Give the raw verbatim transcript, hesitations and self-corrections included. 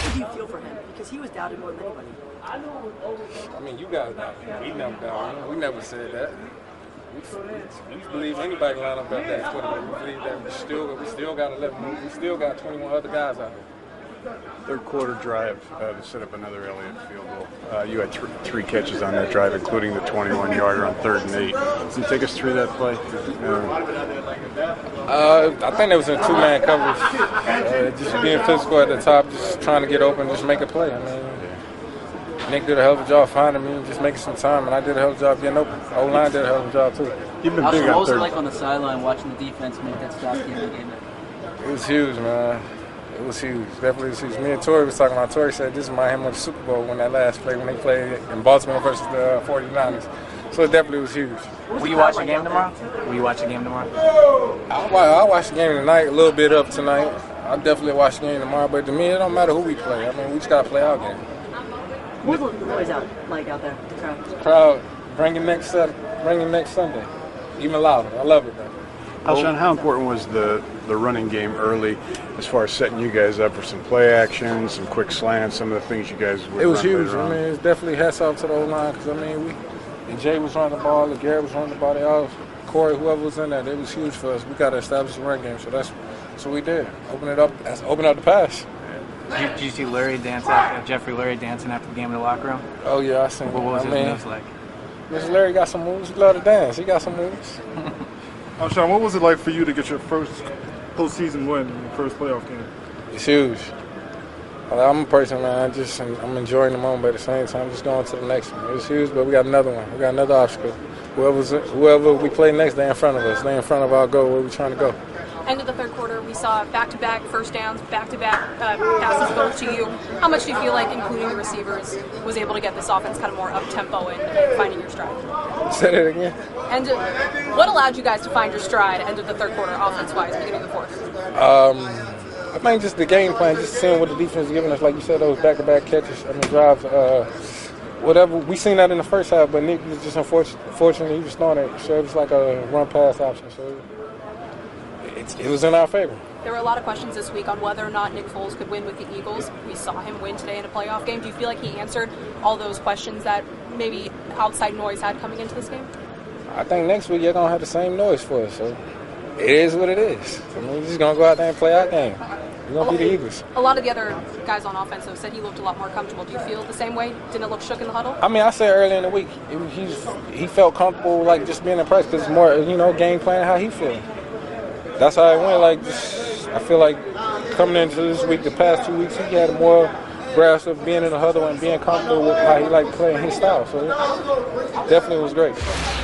good do you feel for him? Because he was doubted more than anybody. I mean, you guys doubted him. We never doubted him. We never said that. We, we believe anybody can line up at that quarterback. We believe that we still we still got eleven. We still got twenty-one other guys out there. Third quarter drive uh, to set up another Elliott field goal. Uh, you had th- three catches on that drive, including the twenty-one yarder on third and eight. Can you take us through that play? Uh, uh, I think that was in two-man coverage. Uh, just being physical at the top, just trying to get open, just make a play. I mean, Nick did a hell of a job finding me, just making some time, and I did a hell of a job getting open. The O-line did a hell of a job too. You've been How big what on was it third. like on the sideline watching the defense make that stop at the end of the game? It was huge, man. It was huge. Definitely was huge. Me and Tori was talking about. Tori said this reminded him of the Super Bowl when that last play when they played in Baltimore versus the forty-niners. So it definitely was huge. Will you watch the game tomorrow? Will you watch the game tomorrow? I'll watch, I'll watch the game tonight, a little bit up tonight. I'll definitely watch the game tomorrow. But to me, it don't matter who we play. I mean, we just got to play our game. What was the noise out like out there? The crowd. The crowd, bring it next, uh, bring it next Sunday. Even louder. I love it, man. Alshon, how important was the, the running game early as far as setting you guys up for some play action, some quick slants, some of the things you guys would It was run huge. later I on? mean, it's definitely hats off to the O-line because, I mean, we, and Jay was running the ball, LeGarrette was running the ball, they all, Corey, whoever was in there, it was huge for us. We got to establish the run game, so that's, that's what we did. Open it up, that's open up the pass. Did you, did you see Larry dance after, Jeffrey Larry dancing after the game in the locker room? Oh, yeah, I seen What it. was I his mean, moves like? Mister Larry got some moves. He love to dance. He got some moves. Alshon, what was it like for you to get your first postseason win, your first playoff game? It's huge. I'm a person, man. I just I'm enjoying the moment, but at the same time, just going to the next one. It's huge, but we got another one. We got another obstacle. Whoever's whoever we play next, they're in front of us. They're in front of our goal. Where we trying to go? End of the third quarter, we saw back-to-back first downs, back-to-back uh, passes go to you. How much do you feel like, including the receivers, was able to get this offense kind of more up-tempo and, and finding your stride? Say that again. And uh, what allowed you guys to find your stride end of the third quarter, offense-wise, beginning of the fourth? Um, I think just the game plan, just seeing what the defense is giving us. Like you said, those back-to-back catches, I mean, drives, uh, whatever. We seen that in the first half, but Nick was just unfortunate. Unfortunately, he was throwing it, so it was like a run-pass option. So it, it was in our favor. There were a lot of questions this week on whether or not Nick Foles could win with the Eagles. We saw him win today in a playoff game. Do you feel like he answered all those questions that maybe outside noise had coming into this game? I think next week you're going to have the same noise for us. So it is what it is. I mean, we're just going to go out there and play our game. We're going to be the Eagles. A lot of the other guys on offense have said he looked a lot more comfortable. Do you feel the same way? Didn't it look shook in the huddle? I mean, I said earlier in the week, it, he's, he felt comfortable, like, just being impressed because it's more, you know, game plan, how he feeling. That's how it went. Like, just, I feel like coming into this week, the past two weeks, he had more grasp of being in the huddle and being comfortable with how he liked playing his style. So it definitely was great.